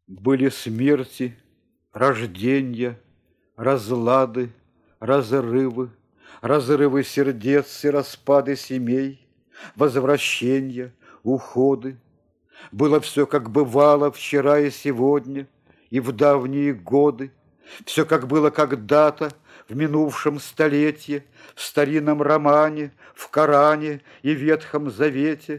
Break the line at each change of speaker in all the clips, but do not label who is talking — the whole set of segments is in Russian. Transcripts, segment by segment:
Были смерти, рожденья, разлады, разрывы, разрывы сердец и распады семей, возвращения, уходы. Было все, как бывало вчера и сегодня, и в давние годы. Все, как было когда-то, в минувшем столетии, в старинном романе, в Коране и Ветхом Завете.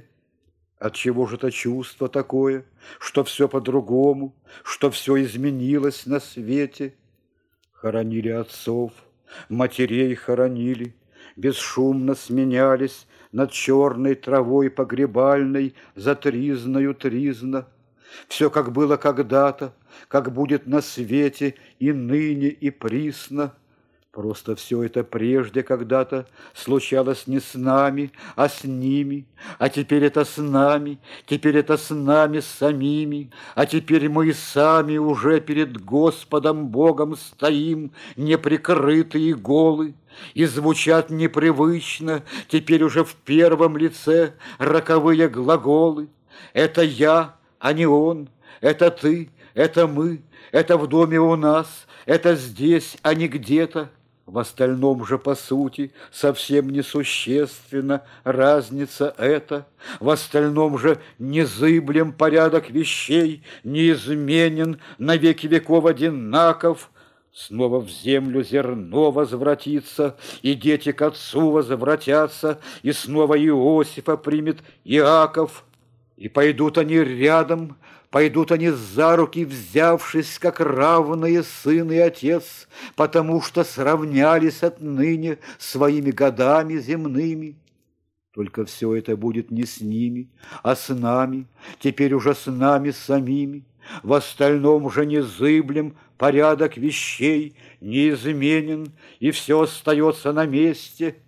Отчего же это чувство такое, что все по-другому, что все изменилось на свете? Хоронили отцов, матерей хоронили, бесшумно сменялись над черной травой погребальной за тризною тризна. Все, как было когда-то, как будет на свете и ныне, и присно. Просто все это прежде когда-то случалось не с нами, а с ними. А теперь это с нами, теперь это с нами самими. А теперь мы и сами уже перед Господом Богом стоим, неприкрытые голы. И звучат непривычно, теперь уже в первом лице, роковые глаголы. Это я, а не он, это ты, это мы, это в доме у нас, это здесь, а не где-то. В остальном же, по сути, совсем несущественна разница эта. В остальном же незыблем порядок вещей, неизменен, на веки веков одинаков. Снова в землю зерно возвратится, и дети к отцу возвратятся, и снова Иосифа примет Иаков. И пойдут они рядом, пойдут они за руки, взявшись, как равные сын и отец, потому что сравнялись отныне своими годами земными. Только все это будет не с ними, а с нами, теперь уже с нами самими. В остальном же незыблем порядок вещей неизменен, и все остается на месте.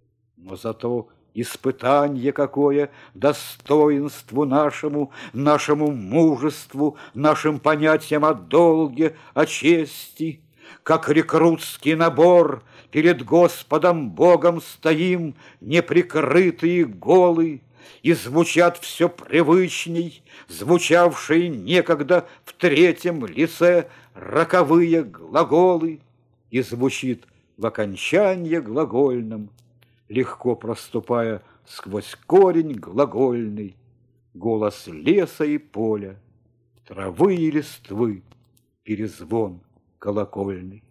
Но зато испытание какое достоинству нашему, нашему мужеству, нашим понятиям о долге, о чести. Как рекрутский набор перед Господом Богом стоим, неприкрытые голы, и звучат все привычней, звучавшие некогда в третьем лице роковые глаголы, и звучит в окончании глагольном, легко проступая сквозь корень глагольный, голос леса и поля, травы и листвы, перезвон колокольный.